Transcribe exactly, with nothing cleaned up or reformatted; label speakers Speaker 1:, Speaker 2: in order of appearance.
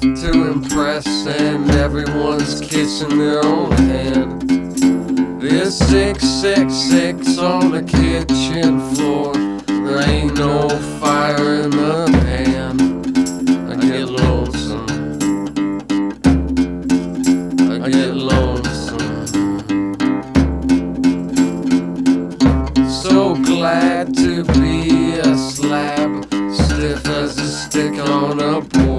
Speaker 1: to impress, and everyone's kissing their own hand. There's six six six on the kitchen floor. There ain't no fire in the pan. I get lonesome. I get lonesome. So glad to be a slab, stiff as a stick on a board.